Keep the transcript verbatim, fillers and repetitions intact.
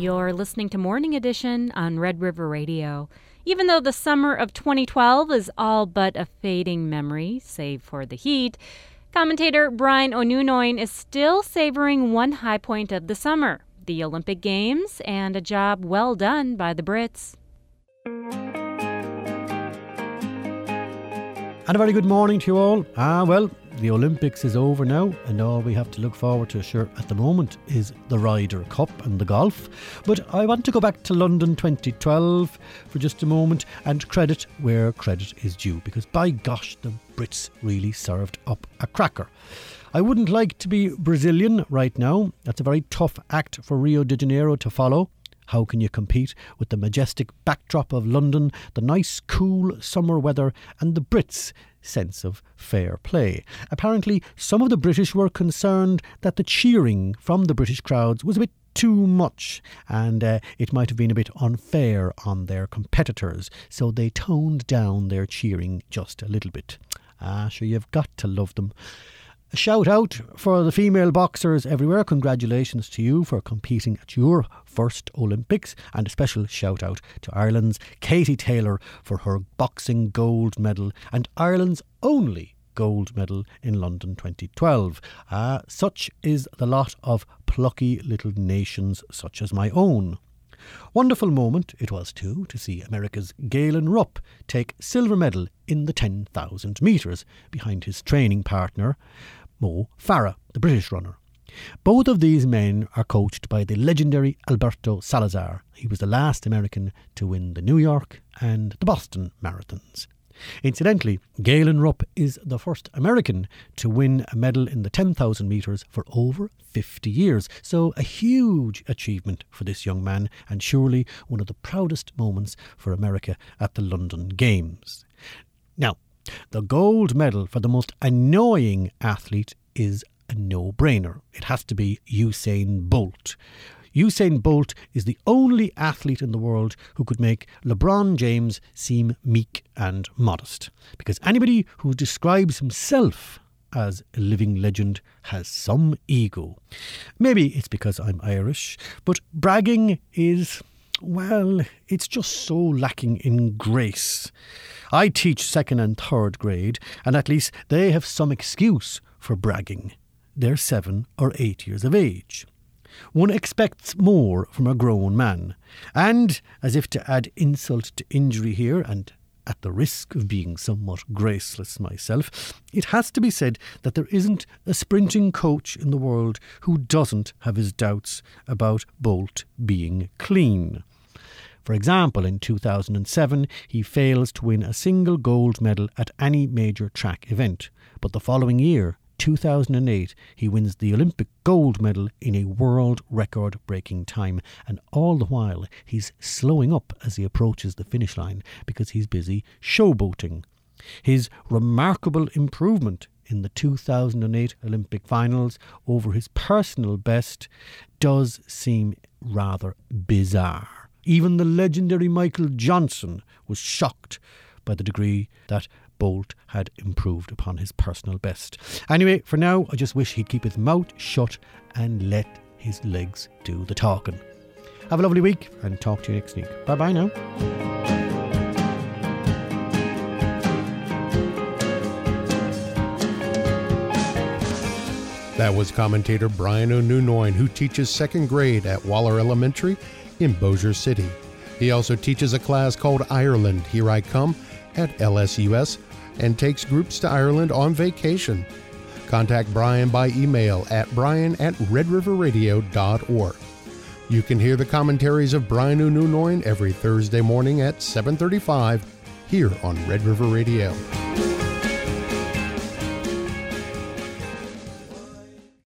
You're listening to Morning Edition on Red River Radio. Even though the summer of twenty twelve is all but a fading memory, save for the heat, commentator Brian O'Nunoin is still savoring one high point of the summer, the Olympic Games, and a job well done by the Brits. And a very good morning to you all. Ah, well, the Olympics is over now, and all we have to look forward to, sure, at the moment is the Ryder Cup and the golf. But I want to go back to London twenty twelve for just a moment and credit where credit is due, because by gosh, the Brits really served up a cracker. I wouldn't like to be Brazilian right now. That's a very tough act for Rio de Janeiro to follow. How can you compete with the majestic backdrop of London, the nice, cool summer weather, and the Brits' sense of fair play? Apparently, some of the British were concerned that the cheering from the British crowds was a bit too much, and uh, it might have been a bit unfair on their competitors, so they toned down their cheering just a little bit. Ah, sure, you've got to love them. A shout out for the female boxers everywhere. Congratulations to you for competing at your first Olympics, and a special shout out to Ireland's Katie Taylor for her boxing gold medal and Ireland's only gold medal in London twenty twelve. Uh, such is the lot of plucky little nations such as my own. Wonderful moment it was too to see America's Galen Rupp take silver medal in the ten thousand metres behind his training partner Mo Farah, the British runner. Both of these men are coached by the legendary Alberto Salazar. He was the last American to win the New York and the Boston marathons. Incidentally, Galen Rupp is the first American to win a medal in the ten thousand metres for over fifty years. So a huge achievement for this young man, and surely one of the proudest moments for America at the London Games. Now, the gold medal for the most annoying athlete is a no-brainer. It has to be Usain Bolt. Usain Bolt is the only athlete in the world who could make LeBron James seem meek and modest, because anybody who describes himself as a living legend has some ego. Maybe it's because I'm Irish, but bragging is, well, it's just so lacking in grace. I teach second and third grade, and at least they have some excuse for bragging. They're seven or eight years of age. One expects more from a grown man. And, as if to add insult to injury here, and at the risk of being somewhat graceless myself, it has to be said that there isn't a sprinting coach in the world who doesn't have his doubts about Bolt being clean. For example, in two thousand seven, he fails to win a single gold medal at any major track event. But the following year, two thousand eight, he wins the Olympic gold medal in a world record-breaking time. And all the while, he's slowing up as he approaches the finish line because he's busy showboating. His remarkable improvement in the two thousand eight Olympic finals over his personal best does seem rather bizarre. Even the legendary Michael Johnson was shocked by the degree that Bolt had improved upon his personal best. Anyway, for now, I just wish he'd keep his mouth shut and let his legs do the talking. Have a lovely week and talk to you next week. Bye-bye now. That was commentator Brian O'Nunoin, who teaches second grade at Waller Elementary in Bossier City. He also teaches a class called Ireland, Here I Come, at L S U S, and takes groups to Ireland on vacation. Contact Brian by email at brian at red river radio dot org. You can hear the commentaries of Brian O'Nunoin every Thursday morning at seven thirty-five here on Red River Radio.